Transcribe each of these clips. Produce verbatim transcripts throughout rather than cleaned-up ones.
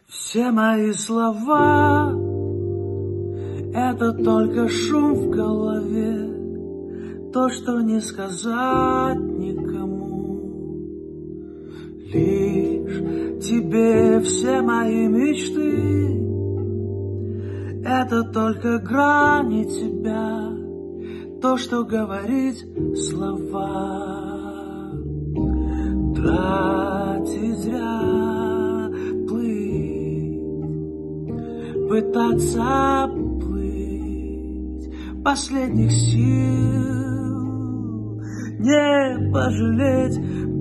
Все мои слова — это только шум в голове, то, что не сказать никому. Лишь тебе все мои мечты — это только грани тебя, то, что говорить слова. Тратить зря, плыть, пытаться плыть, последних сил не пожалеть,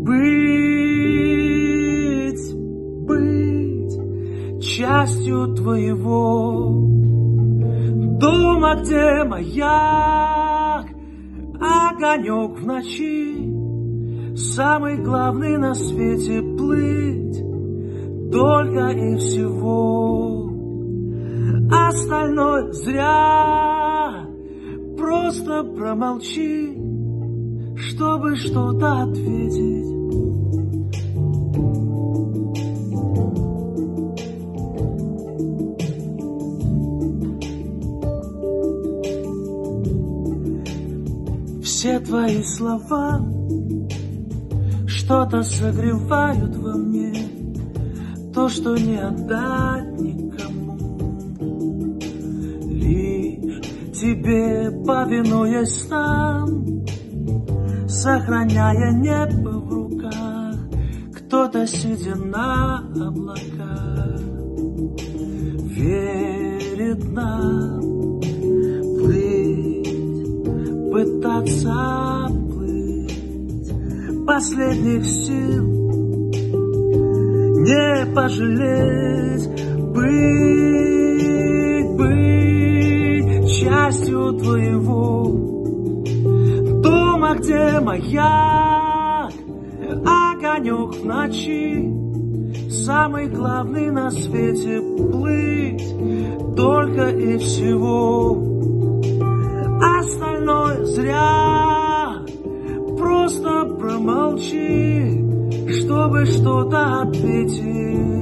быть, быть частью твоего дома, где маяк, огонек в ночи. Самый главный на свете — плыть, только и всего. Остальное зря, просто промолчи, чтобы что-то ответить. Все твои слова что-то согревают во мне, то, что не отдать никому. Лишь тебе повинуясь сам, сохраняя небо в руках, кто-то сидя на облаках верит нам плыть, пытаться последних сил не пожалеть, быть, быть частью твоего дома, где маяк, огонек в ночи. Самый главный на свете — плыть, только и всего. Остальное зря, просто промолчи, чтобы что-то ответить.